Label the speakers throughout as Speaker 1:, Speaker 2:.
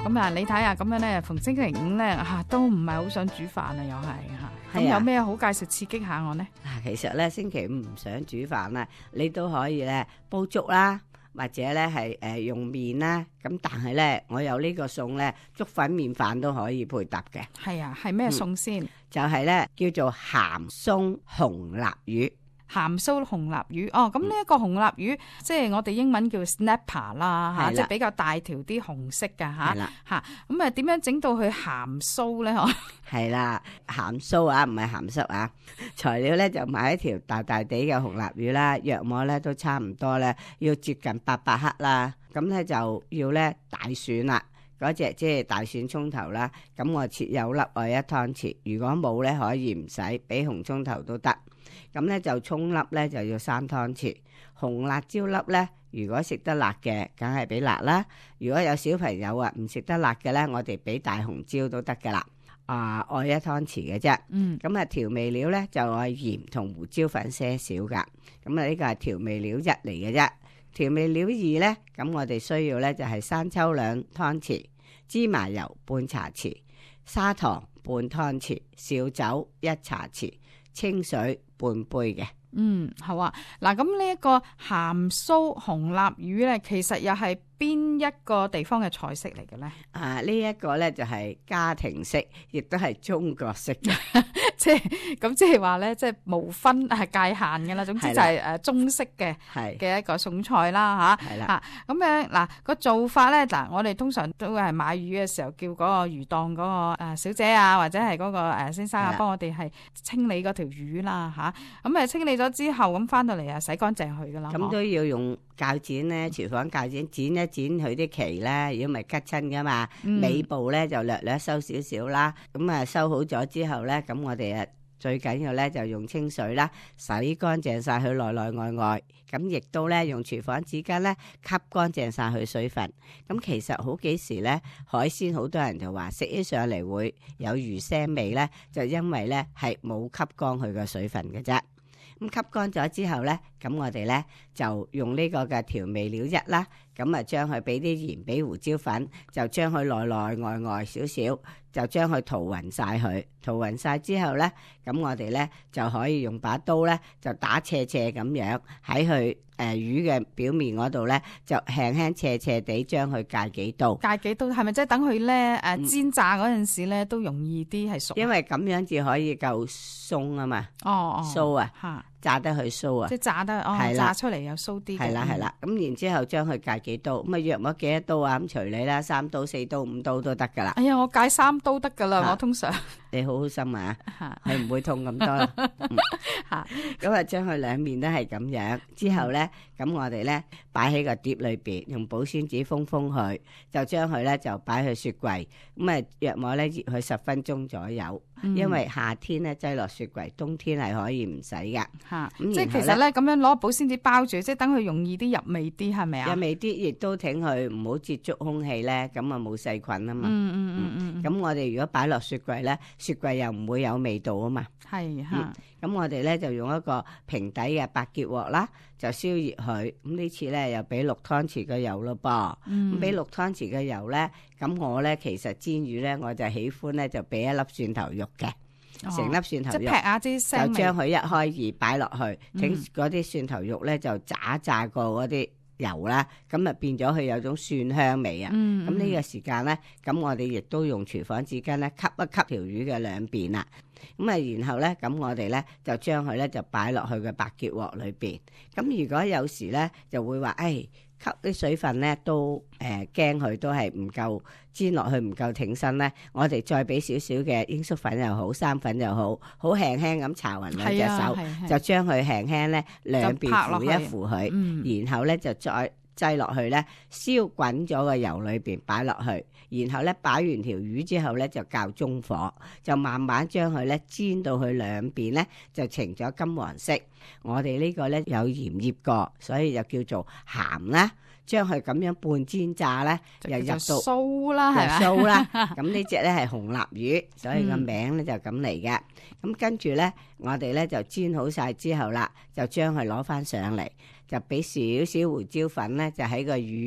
Speaker 1: 咁啊，你睇下咁樣咧，逢星期五咧都唔係好想煮飯啊，又係嚇。咁有咩好介紹刺激下我呢？
Speaker 2: 嗱，其實咧星期五唔想煮飯啦，你都可以咧煲粥啦，或者咧係用麵啦。咁但係咧，我有呢個餸咧，粥粉麵飯都可以配搭嘅。
Speaker 1: 係啊，係咩餸先？
Speaker 2: 就係咧叫做鹹鬆紅臘魚。
Speaker 1: 鹹酥紅臘魚哦，咁呢一個紅臘魚，即係我哋英文叫 snapper 啦嚇，即係比較大條啲紅色嘅嚇嚇。咁點樣整到佢鹹酥咧？嗬，
Speaker 2: 係啦，鹹酥啊，唔係鹹濕啊。材料咧就買一條大大地嘅紅臘魚啦，約莫咧都差唔多咧，要接近800克啦。咁咧就要咧大蒜啦，嗰隻即係大蒜葱頭啦。咁我切有粒愛1湯匙，如果冇咧可以唔使，俾紅葱頭都得。咁咧就葱粒咧就要3湯匙，紅辣椒粒咧，如果食得辣嘅，梗係俾辣啦。如果有小朋友唔食得辣嘅咧，我哋俾大紅椒都得噶啦。愛1湯匙嘅啫。咁調味料咧就愛鹽同胡椒粉些少噶。咁呢個係調味料1嚟嘅啫。調味料2咧，咁我哋需要咧就係生抽2湯匙，芝麻油半茶匙，砂糖半湯匙，紹酒1茶匙，清水半杯嘅。
Speaker 1: 好啊。嗱，咁呢一個鹹酥紅臘魚咧，其實又係邊一個地方嘅菜式嚟嘅咧？
Speaker 2: 呢一個咧就係家庭式，亦都係中國式嘅。
Speaker 1: 即係話咧，即係無分界限嘅啦。總之就係中式嘅一個餸菜啦嚇。係啦。咁樣嗱個做法咧，嗱我哋通常都係買魚嘅時候，叫嗰個魚檔嗰個小姐啊，或者係嗰個先生啊，幫我哋係清理嗰條魚啦嚇。咁清理咗之後，咁翻到嚟洗乾淨佢噶啦。
Speaker 2: 咁都要用鉸剪咧，廚房鉸剪剪一剪佢啲鰭咧，如果唔係吉親噶嘛。尾部咧就略略收少少啦。咁收好咗之後咧，咁我哋最緊要咧就用清水啦，洗乾淨晒佢內內外外。咁亦都咧用廚房紙巾咧吸乾淨晒佢水分。咁其實好幾時咧海鮮好多人就話食起上嚟會有魚腥味咧，就因為咧係冇吸乾佢個水分嘅啫。咁吸乾咗之後咧，咁我哋咧就用呢個嘅調味料1啦，咁將佢俾啲鹽，俾胡椒粉，就將佢內內外外少少，就將佢塗勻晒佢。塗勻晒之後咧，咁我哋咧就可以用把刀咧就打斜斜咁樣喺佢魚嘅表面嗰度咧，就輕輕斜斜地將佢界幾刀。
Speaker 1: 界幾刀係咪即係等佢咧煎炸嗰陣時咧都容易啲係熟？
Speaker 2: 因為咁樣至可以夠鬆啊嘛。酥啊，炸得佢酥啊，
Speaker 1: 即係炸得炸出嚟又酥啲。
Speaker 2: 係啦，咁然之後將佢界幾刀，咁約莫幾多刀啊？咁隨你啦，3刀、4刀、5刀都得噶啦。
Speaker 1: 哎呀，我界3刀得噶啦，我通常。
Speaker 2: 你好心啊，係唔會痛咁多。咁將佢兩面都係咁樣，之後咧，咁我哋咧擺喺個碟裏邊，用保鮮紙封佢，就將佢咧就擺去雪櫃，咁約莫咧醃佢10分鐘左右。因為夏天咧擠落雪櫃，冬天係可以唔使噶。
Speaker 1: 即係其實咧咁樣攞保鮮紙包住，即係等佢容易啲入味啲，係咪啊？
Speaker 2: 入味啲，亦都挺佢唔好接觸空氣咧，咁冇細菌啊嘛。咁我哋如果擺落雪櫃咧，雪櫃又唔會有味道啊嘛。係咁我哋咧就用一個平底嘅白潔鑊啦，就燒熱佢。咁呢次咧又俾6湯匙嘅油咯噃。咁俾6湯匙嘅油咧，咁我咧其實煎魚咧我就喜歡咧就俾一粒蒜頭肉嘅，成粒蒜頭肉，
Speaker 1: 即係劈下啲腥味，
Speaker 2: 就將佢一開二擺落去，整嗰啲蒜頭肉咧就炸過嗰啲油啦，咁變咗佢有種蒜香味啊。咁呢個時間咧，咁我哋亦都用廚房紙巾咧吸一吸條魚嘅兩邊啦。咁然後咧，咁我哋咧就將佢咧就擺落去個白潔鑊裏邊。咁如果有時咧就會話，吸啲水分咧都驚佢都係唔夠煎落去唔夠挺身咧，我哋再俾少少嘅鷹粟粉又好，生粉又好，好輕輕咁搽勻兩隻手，就將佢輕輕咧兩邊扶一扶佢，然後咧就再擠落去咧，燒滾咗個油裏邊擺落去，然後咧擺完條魚之後咧就較中火，就慢慢將佢咧煎到佢兩邊咧就呈咗金黃色。我哋呢個咧有鹽醃過，所以就叫做鹹啦。將佢咁樣半煎炸咧，又入到
Speaker 1: 酥啦，係咪？
Speaker 2: 酥啦。咁呢隻咧係紅臘魚，所以個名咧就咁嚟嘅。咁跟住咧，我哋咧就煎好晒之後啦，就將佢攞翻上嚟，就俾少少胡椒粉咧，就喺個魚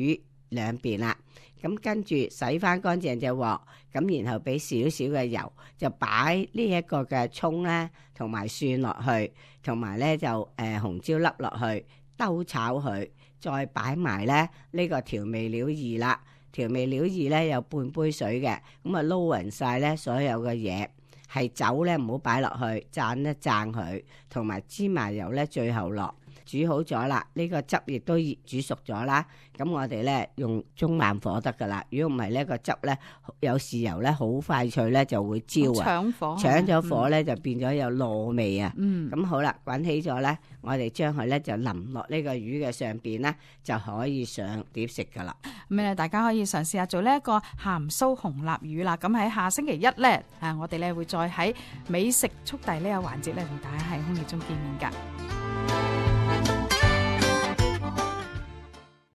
Speaker 2: 兩邊啦。咁跟住洗翻乾淨隻鑊，咁然後俾少少嘅油，就擺呢一個嘅葱咧，同埋蒜落去，同埋咧就紅椒粒落去，兜炒佢，再擺埋咧呢個調味料二啦。調味料二咧有半杯水嘅，咁啊撈勻晒咧所有嘅嘢，係酒咧唔好擺落去，讚一讚佢，同埋芝麻油咧最後落。煮好咗啦，呢個汁亦都煮熟咗啦。咁我哋咧用中慢火得噶啦。如果唔係呢個汁咧有豉油咧，好快脆咧就會焦啊。搶咗火咧就變咗有糯味啊。咁好啦，滾起咗咧，我哋將佢咧就淋落呢個魚嘅上邊咧，就可以上碟食噶啦。
Speaker 1: 咁咧大家可以嘗試下做呢一個鹹酥紅臘魚啦。咁喺下星期一咧，我哋咧會再喺美食速遞呢個環節咧同大家喺空氣中見面噶。